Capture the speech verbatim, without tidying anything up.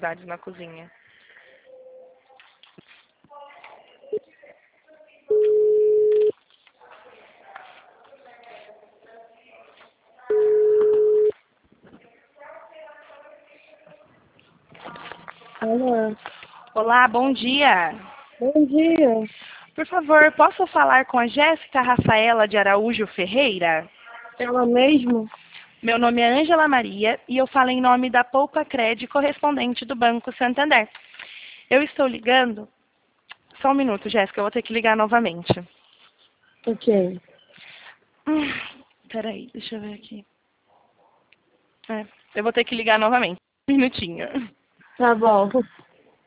atividades na cozinha. Alô. Olá, bom dia. Bom dia. Por favor, posso falar com a Jéssica Rafaela de Araújo Ferreira? Ela mesmo? Meu nome é Ângela Maria e eu falo em nome da Poupa Cred, correspondente do Banco Santander. Eu estou ligando... Só um minuto, Jéssica, eu vou ter que ligar novamente. Ok. Hum, peraí, deixa eu ver aqui. É, eu vou ter que ligar novamente. Um minutinho. Tá bom.